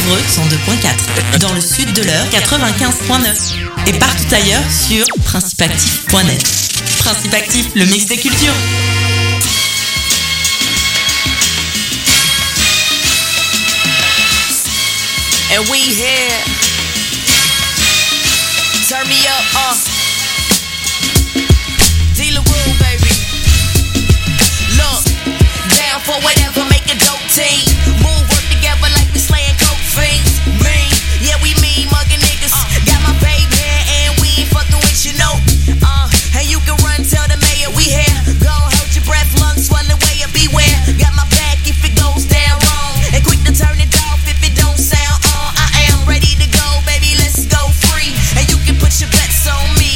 Évreux 102.4, dans le sud de l'Eure 95.9 et partout ailleurs sur principeactif.net. Principe Actif, le mix des cultures. And we here. Turn me up, D-LaRue, baby. Look, down for whatever, make a dope team. Move, work together like we slaying coke fiends. Mean, yeah, we mean mugging niggas. Got my baby here and we ain't fucking with you, no. And you can run, tell the mayor we here. Go hold your breath, lungs swelling way up, beware. Got my back if it goes down wrong. And quick to turn it off if it don't sound on. I am ready to go, baby, let's go free. And you can put your bets on me.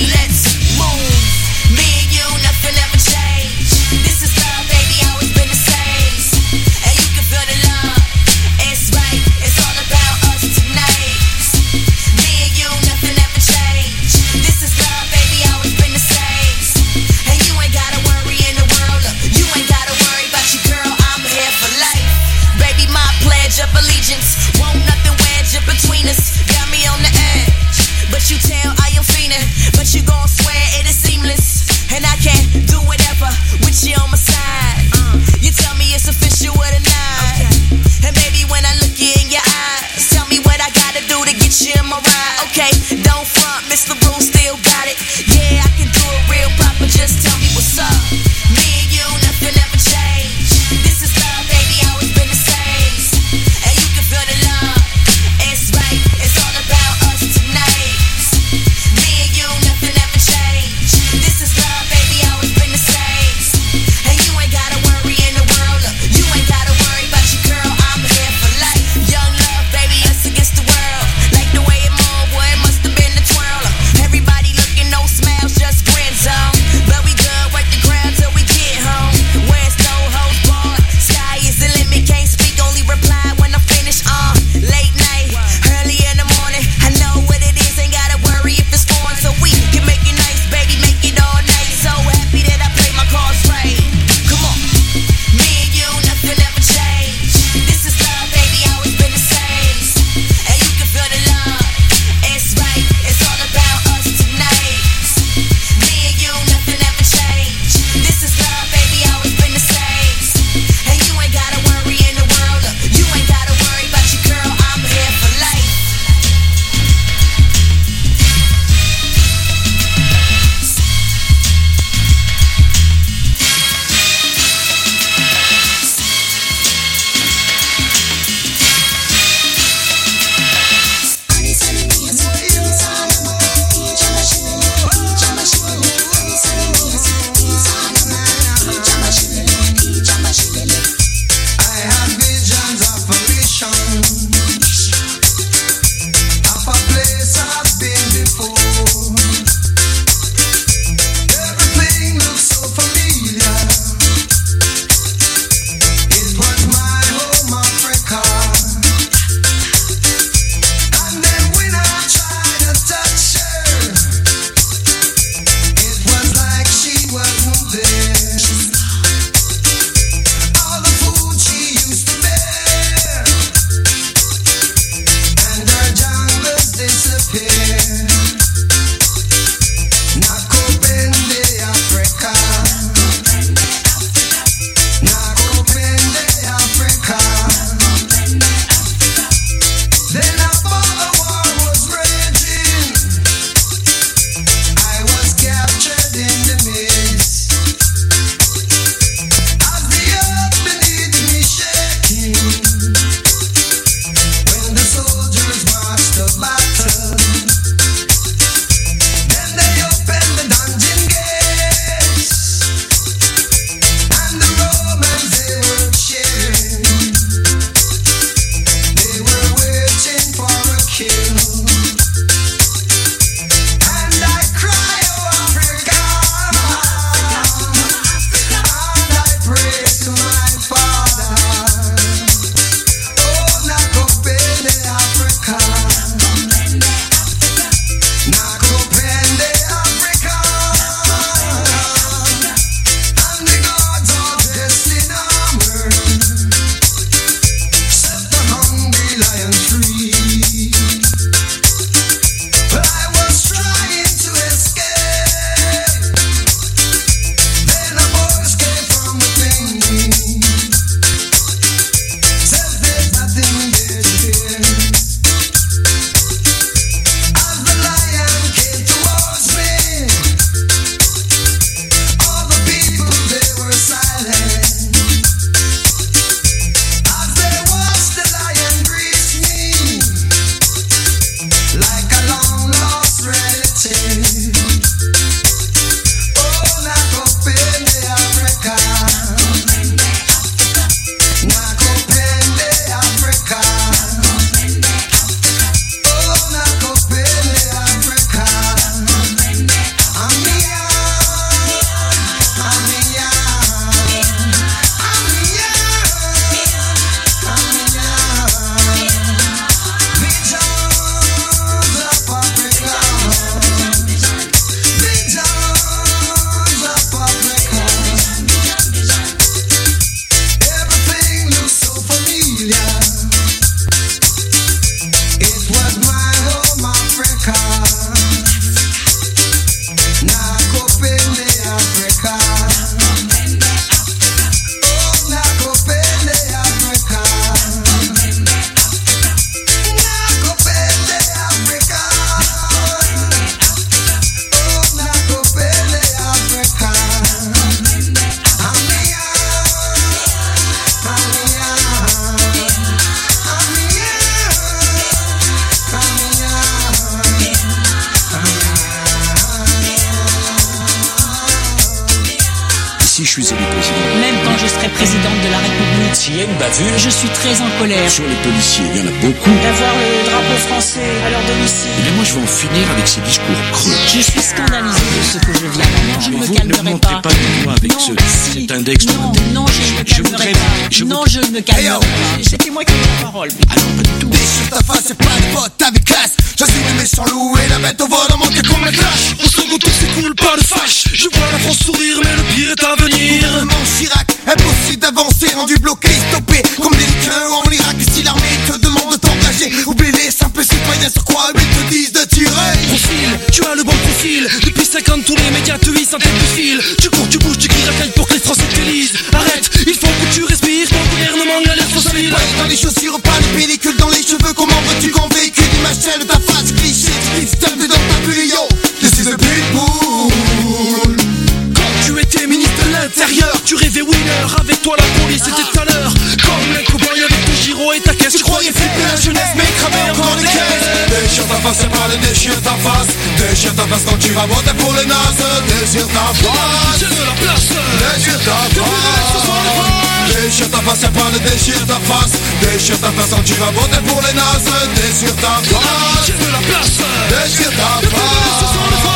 Si je suis élu président. Même quand je serai présidente de la République. S'il y a une bavure. Je suis très en colère. Sur les policiers, il y en a beaucoup. D'avoir le drapeau français à leur domicile. Et bien moi je vais en finir avec ces discours creux. Je suis scandalisée de ce que je viens d'entendre. Je ne me Vous calmerai ne montrez pas du doigt avec cet index. Non, je ne me calmerai pas. Non, je ne me calmerai pas. C'était moi qui ai la parole. Alors pas du tout. Déchire ta face, c'est pas des potes avec classe. Je suis le méchant loup et la bête au vol en manque comme la clash. On se retourne, c'est cool, pas de fâche. Je vois la France sourire, mais le pire est à venir. Gouvernement Chirac, impossible d'avancer, rendu bloqué, stoppé. Comme des liqueurs en Irak, si l'armée te demande de t'engager. Oublie les simples citoyens sur quoi ils te disent de tirer. Profil, tu as le bon profil. Depuis 5 ans, tous les médias te hissent en tête de file. Tu cours, tu bouges, tu cries racaille pour que les Français t'élisent. Arrête, il faut que tu respires. Ton gouvernement a l'air facile. Pas dans les chaussures, pas de pellicule dans les cheveux. Comment veux-tu qu'on véhicule l'image de ta face cliché? Step dans ta bulle, yo. This is a pitbull. Quand tu étais ministre de l'Intérieur, tu rêvais winner. Avec toi la police était tout à l'heure. Comme un cow-boy avec ton giro et ta caisse. Tu croyais flipper la jeunesse, mais cramer encore les caisses. Déchire ta face, c'est pas le déchire ta face. Déchire ta face quand tu vas voter pour les nazes. Déchire ta face. J'ai de la place. Déchire ta face. Déchire ta face, c'est pas le déchire ta face. Déchire ta face quand tu vas voter pour les nazes. Déchire ta face. J'ai de la place. Déchire ta face.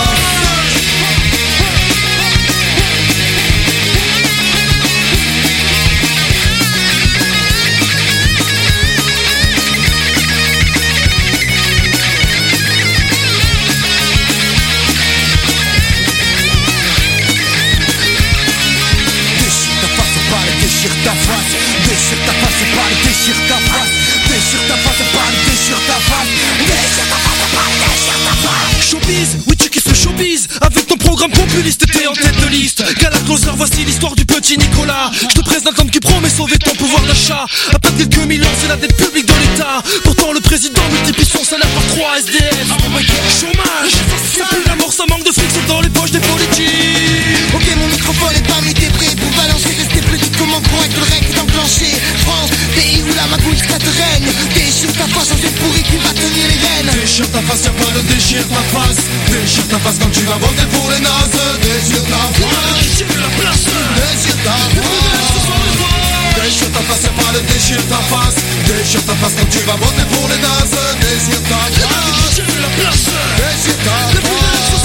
Déchire ta face, déchire ta face, c'est pas le déchire ta face. Déchire ta face, c'est pas le déchire ta face. Déchire ta face, c'est pas le déchire ta face. Showbiz, oui tu kiffes le showbiz. Avec ton programme populiste, t'es en tête de liste. Galacloser, voici l'histoire du petit Nicolas. Je te présente l'homme qui promet sauver ton pouvoir d'achat. À peine quelques millions, c'est la dette publique de l'État. Pourtant le président multiplie son salaire par 3 SDF. Chômage, ça pue la mort, ça manque de fric, c'est dans les poches des politiques. Ok, mon microphone est pas mis t'es prêt pour balancer. Restez plus vite comment correct le règle d'enclencher. France, pays où la magouille ça te règne. Déchire ta face, on s'est pourri qui va tenir les rênes. Déchire ta face, y'a pas de déchire ta face. Déchire ta face quand tu vas voter pour les nazes. Déchire ta face. J'ai de la place. Déchire ta face. Déchire ta face, y'a pas de déchire ta face. Déchire ta face quand tu vas voter pour les nazes. Déchire ta face. J'ai de la place. Déchire ta face.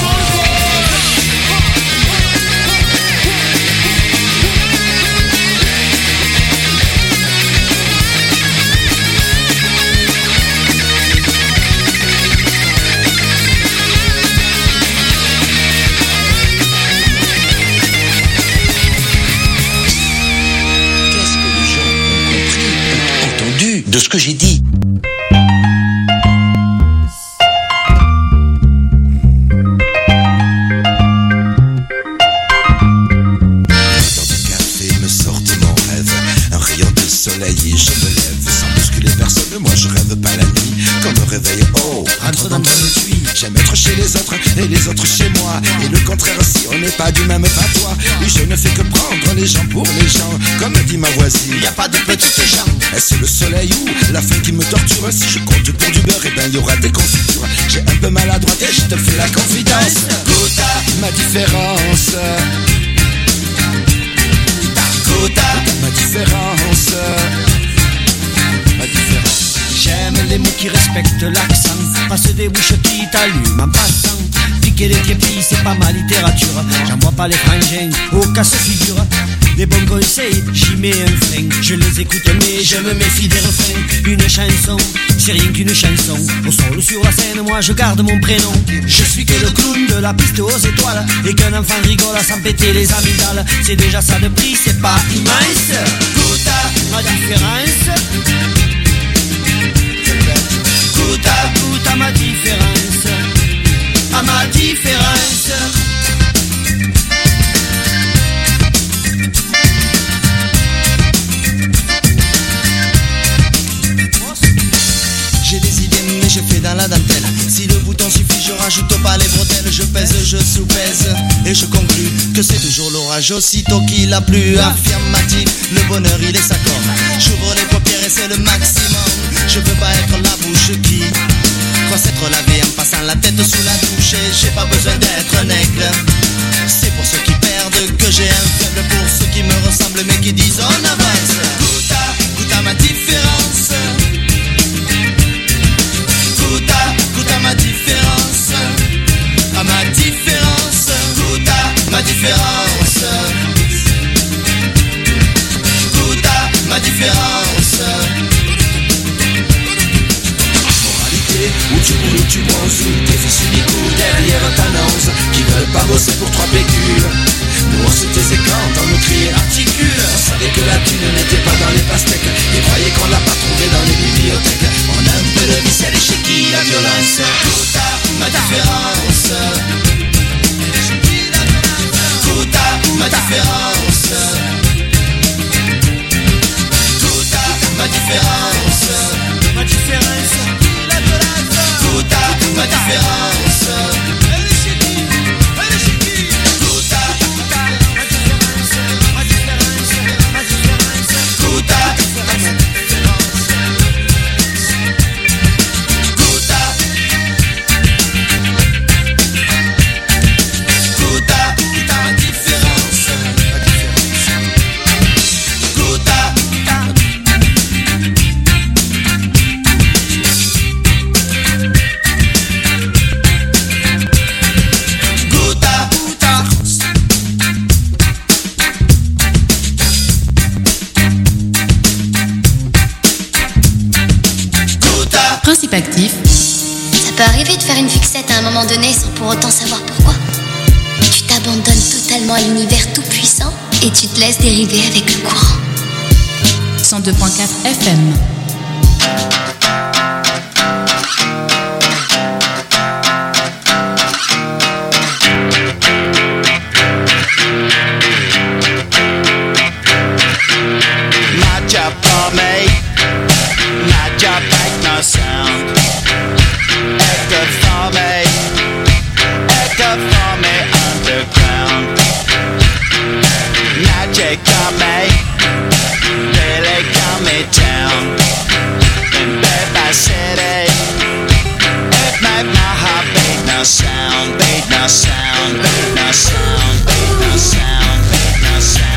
De ce que j'ai dit. soleil et je me lève sans bousculer personne. Moi je rêve pas la nuit quand me réveille. Oh, Rentre dans bonne nuit. j'aime être chez les autres et les autres chez moi. Et le contraire si on n'est pas du même patois. Et je ne fais que prendre les gens pour les gens. Comme dit ma voisine, Y a pas de petites gens. est-ce le soleil ou la faim qui me torture? Si je compte pour du beurre, et ben y aura des confitures. J'ai un peu mal à droite et je te fais la confidence. Goûte à ma différence. Goûte à ma différence. Ma différence. J'aime les mots qui respectent l'accent. Passe des bouches qui t'allument en passant. Piquer les képis, c'est pas ma littérature. J'envoie pas les frangins au casse-figure. Des bons conseils, j'y mets un frein. Je les écoute mais je me méfie des refrains. Une chanson, c'est rien qu'une chanson. Au sol sur la scène, moi je garde mon prénom. Je suis que le clown de la piste aux étoiles. Et qu'un enfant rigole à s'en péter les amygdales. C'est déjà ça de prix, c'est pas immense. Goûte à ma différence. Goûte à ma différence. À ma différence. J'ai des idées mais je fais dans la dentelle. Si le bouton suffit je rajoute pas les bretelles. Je pèse, je sous-pèse et je conclus que c'est toujours l'orage. Aussitôt qu'il a plu, affirmatif, le bonheur il est s'accorde. Sous tes fils uniques ou derrière ta nose, qui veulent pas bosser pour 3 pécules. Nous on se taisait quand on nous criait articule. On savait que la thune n'était pas dans les pastèques, et croyait qu'on l'a pas trouvé dans les bibliothèques. On a un peu de vice, elle est chez qui la violence. Tout à ma différence. Tout à ma différence. Tout à ma différence. Ma différence. Tout à ma différence. Elle est chez qui? Elle est chez qui? Tout à ma différence. Ma différence. Ma différence. Tout à ma différence. Tout à. Tout à ma différence. Ma différence. Tout à. Principe actif. Ça peut arriver de faire une fixette à un moment donné sans pour autant savoir pourquoi. Tu t'abandonnes totalement à l'univers tout puissant et tu te laisses dériver avec le courant. 102.4 FM. Not your for me, not your make no sound. Echo for me underground. Magic got me, really got me down. In Bed City, it made my heart beat no sound, beat no sound, beat no sound, beat no sound, beat no sound.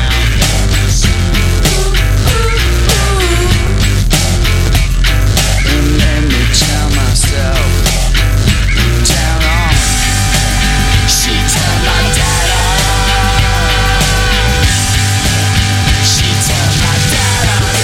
Tell myself, down on. She turned my dad on. She turned my dad on,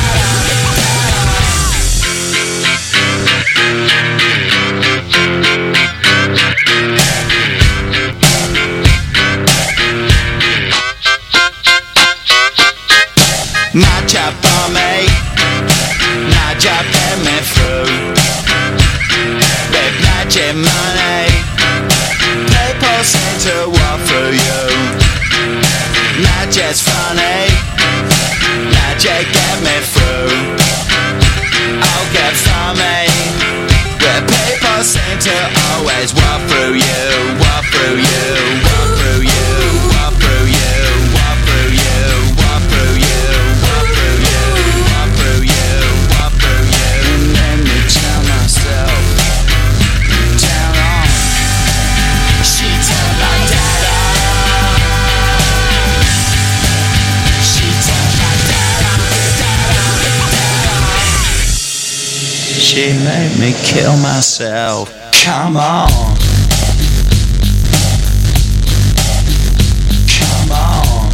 my job for me, my job get me through. With magic money, people seem to walk through you. Magic's funny, magic get me through. I'll get from me, where people seem to always walk through you, walk through you, walk through you, walk through you, walk through you, walk through you, walk through you, walk through you, walk through you. And then you tell myself, down on. She turned my dad on. She turned my dad on. She made me kill myself. Come on. Come on.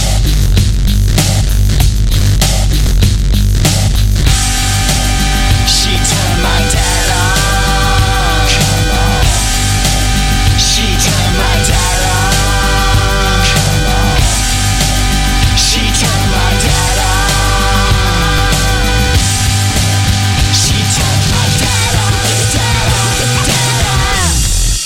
She turned my dad on. Come on. She turned my dad on. Come on. She turned my dad on. She turned my dad on.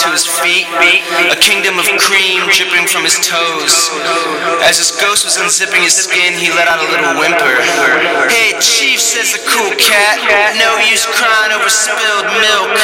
to his feet, a kingdom of cream dripping from his toes. As his ghost was unzipping his skin, he let out a little whimper. Hey, Chief, says the cool cat, no use crying over spilled milk.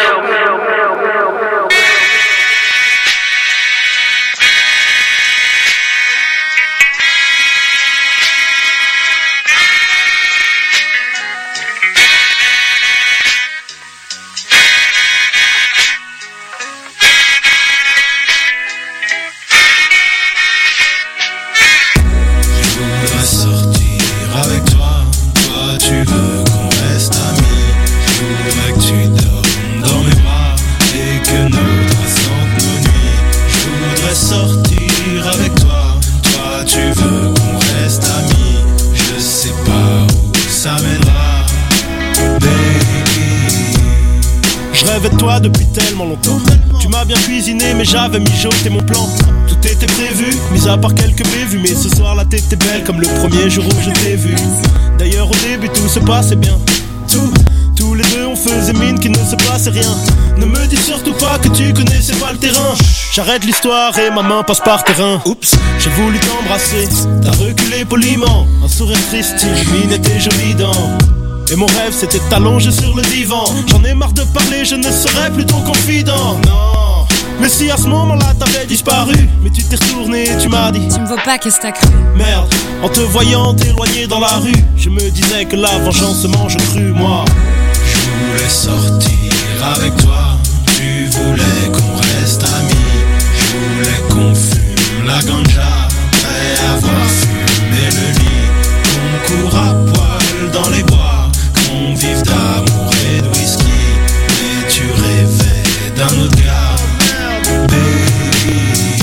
Toi depuis tellement longtemps. Tu m'as bien cuisiné mais j'avais mijoté mon plan. Tout était prévu, mis à part quelques bévues. Mais ce soir la tête était belle comme le premier jour où je t'ai vu. D'ailleurs au début tout se passait bien. Tous les deux on faisait mine qu'il ne se passait rien. Ne me dis surtout pas que tu connaissais pas le terrain. J'arrête l'histoire et ma main passe par terrain. Oups, j'ai voulu t'embrasser, t'as reculé poliment. Un sourire triste, illumine tes jolies dents. Et mon rêve c'était de t'allonger sur le divan. J'en ai marre de parler, je ne serai plus ton confident. Non. Mais si à ce moment-là t'avais disparu, mais tu t'es retourné et tu m'as dit: tu me vois pas, qu'est-ce que t'as cru? Merde, en te voyant t'éloigner dans la rue, je me disais que la vengeance se mange crue. Moi, je voulais sortir avec toi. Tu voulais qu'on reste amis. Je voulais qu'on fume la ganja après avoir fumé le lit. Qu'on court à poil dans les bois. On vive d'amour et de whisky. Mais tu rêvais d'un autre gars, baby.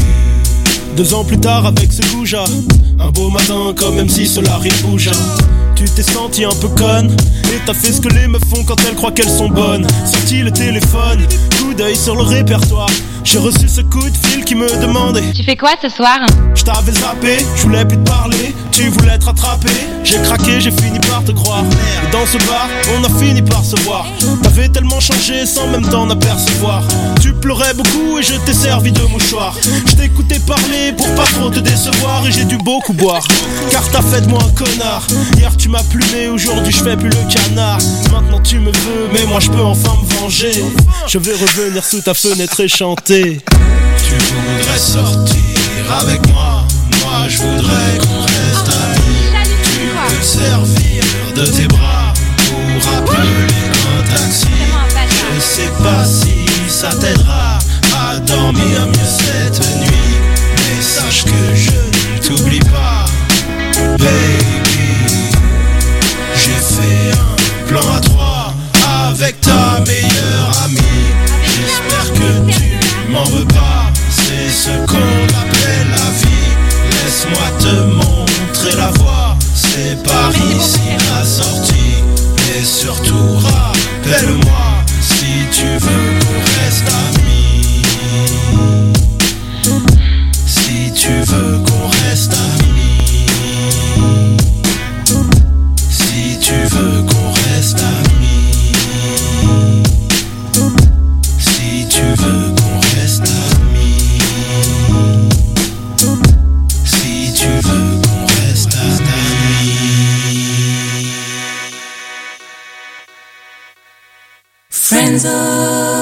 2 ans plus tard avec ce goujat, un beau matin comme même si Solari bougea. Tu t'es senti un peu conne et t'as fait ce que les meufs font quand elles croient qu'elles sont bonnes. Sorti le téléphone, coup d'œil sur le répertoire. J'ai reçu ce coup de fil qui me demandait: tu fais quoi ce soir? Je t'avais zappé, je voulais plus te parler. Tu voulais te rattraper, j'ai craqué, j'ai fini par te croire. Et dans ce bar, on a fini par se voir. T'avais tellement changé sans même t'en apercevoir. Tu pleurais beaucoup et je t'ai servi de mouchoir. Je t'écoutais parler pour pas trop te décevoir. Et j'ai dû beaucoup boire, car t'as fait de moi un connard. Hier tu m'as plumé, aujourd'hui je fais plus le canard. Maintenant tu me veux, mais moi je peux enfin me venger. Je vais revenir sous ta fenêtre et chanter. Tu voudrais sortir avec moi. Moi je voudrais qu'on reste amis. Tu peux te servir de tes bras pour appeler un taxi. Je sais pas si ça t'aidera à dormir mieux cette nuit. Mais sache que je ne t'oublie pas, baby. J'ai fait un plan à 3 avec ta meilleure amie. J'espère que tu m'en veux pas, c'est ce qu'on appelle la vie. Laisse-moi te montrer la voie, c'est par ici la sortie. Et surtout rappelle-moi si tu veux qu'on reste amis. Si tu veux qu'on reste amis. Si tu veux qu'on reste amis. Si tu veux qu'on reste amis. Si tu veux qu'on reste amis. Friendzone.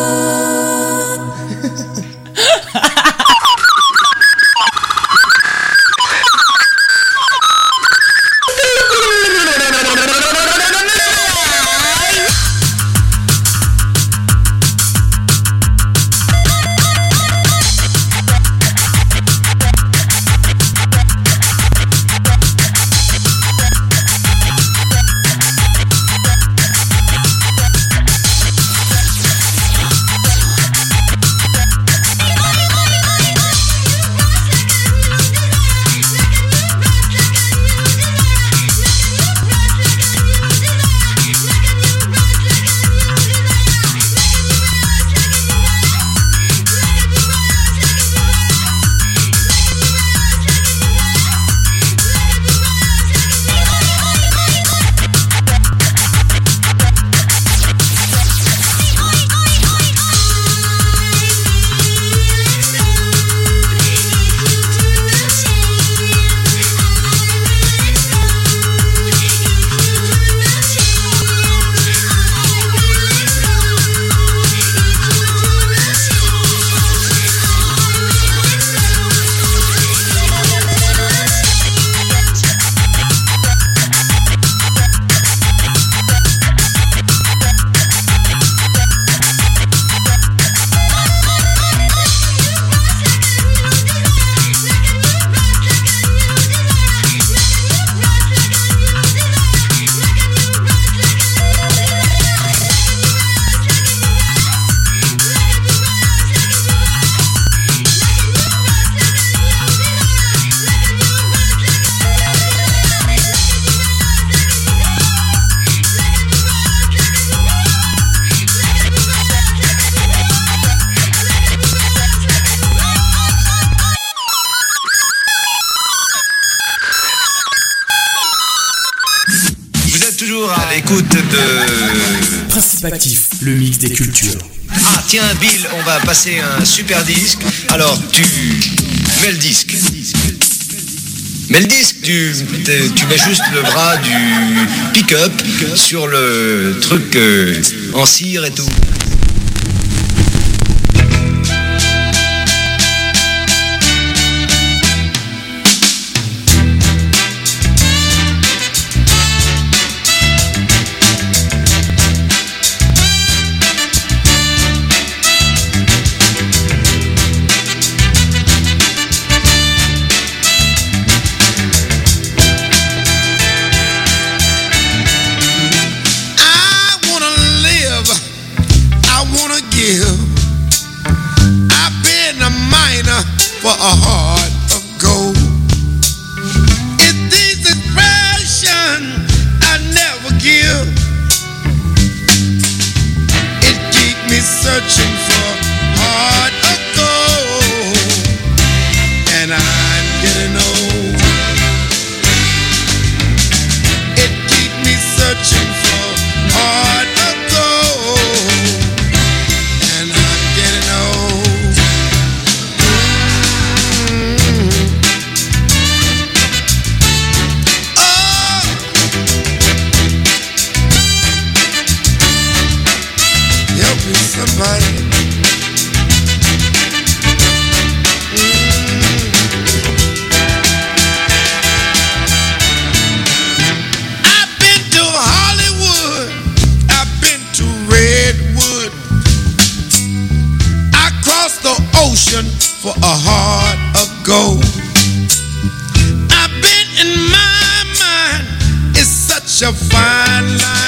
l'écoute de Principe Actif, le mix des cultures. Ah tiens Bill, on va passer un super disque. Alors tu mets le disque. Mais le disque, tu mets juste le bras du pick-up sur le truc en cire et tout. I've been a miner for a heart of gold. It's this expression I never give. It keeps me searching for heart of gold. And I'm getting old. It keeps me searching for heart of gold. Somebody. I've been to Hollywood, I've been to Redwood, I crossed the ocean for a heart of gold. I've been in my mind, it's such a fine line.